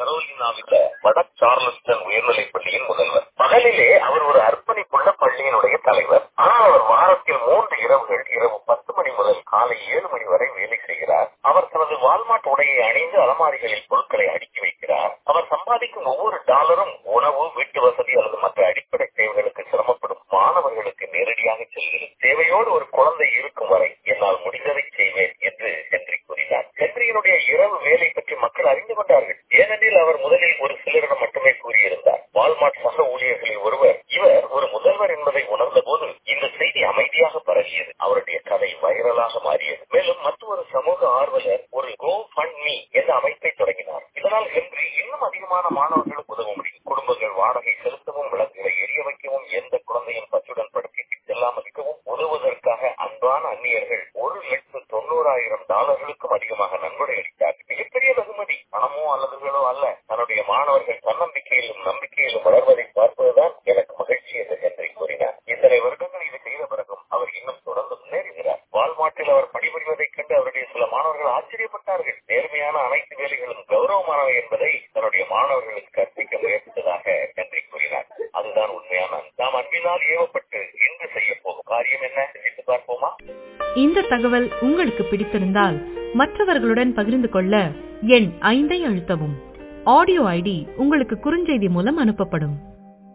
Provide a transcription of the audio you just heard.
கரோலினாவில் வட சார்லஸ்டன் உயர்நிலைப் பள்ளியின் முதல்வர். பகலிலே அவர் ஒரு அர்ப்பணிப்புள்ள பள்ளியினுடைய தலைவர். ஆனால் அவர் வாரத்தில் 3 இரவுகள் இரவு 10 மணி முதல் காலை 7 மணி வரை வேலை செய்கிறார். அவர் தனது வால்மார்ட் உடையை அணிந்து அலமாரிகளில் பொருட்களை அடுக்கி வைக்கிறார். அவர் சம்பாதிக்கும் ஒவ்வொரு டாலரும் உணவு, வீட்டு வசதி அல்லது மற்ற அடிப்படை தேவைகளுக்கு சிரமப்படும் மாணவர்களுக்கு நேரடியாக செல்கிறது. தேவையோடு ஒரு குழந்தை இருக்கும் வரை என்னால் முடிந்ததை செய்வேன் என்று ஹென்றி கூறினார். ஹென்ரியினுடைய இரவு வேலை பற்றி மக்கள் அறிந்து கொண்டார்கள். ஏனெனில் அவர் முதலில் ஒரு சிலரிடம் மட்டுமே கூறியிருந்தார். வால்மார்ட் சக ஊழியர்களில் ஒருவர் இவர் ஒரு முதல்வர் என்பதை உணர்ந்த போது இந்த செய்தி அமைதியாக பரவியது. அவருடைய கதை வைரலாக மாறியது. மேலும் மற்றொரு சமூக ஆர்வலர் ஒரு கோ ஃபண்ட் மீ என்ற அமைப்பை தொடங்கினார். இதனால் ஹென்றி இன்னும் அதிகமான மாணவர்களுக்கு உதவ முடியும். குடும்பங்கள் வாடகை செலுத்தவும், விளக்குகளை எரிய வைக்கவும், எந்த குழந்தையும் பச்சுடன் படுக்கை செல்லாமல் இருக்கவும் உதவுவதற்காக அன்பான அந்நியர்கள் $1,90,000 அதிகமாக நன்கொடை அளித்தார்கள். மிகப்பெரிய வெகுமதி பணமோ அல்லதுகளோ அல்ல. தன்னுடைய மாணவர்கள் தன்னம்பிக்கையிலும் நம்பிக்கையிலும் வளர்வதை பார்ப்பதுதான் எனக்கு மகிழ்ச்சி என்று ஹென்றி கூறினார். இத்தனை வருடங்கள் இது செய்த பிறகும் அவர் இன்னும் தொடர்ந்து முன்னேறுகிறார். வால்மார்ட்டில் அவர் பணிபுரிவதைக் கண்டு அவருடைய சில மாணவர்கள் ஆச்சரியப்பட்டார்கள். நேர்மையான அனைத்து வேலைகளும் கௌரவமானவை என்பதை தன்னுடைய மாணவர்களுக்கு கற்பிக்க முயற்சித்ததாக ஹென்றி கூறினார். அதுதான் உண்மையான நாம் அன்பினால் ஏவப்பட்டு இன்று செய்ய போகும் காரியம் என்ன என்று பார்ப்போமா? இந்த தகவல் உங்களுக்கு பிடித்திருந்தால் மற்றவர்களுடன் பகிர்ந்து கொள்ள எண் 5 அழுத்தவும். ஆடியோ ஐடி உங்களுக்கு குறுஞ்செய்தி மூலம் அனுப்பப்படும்.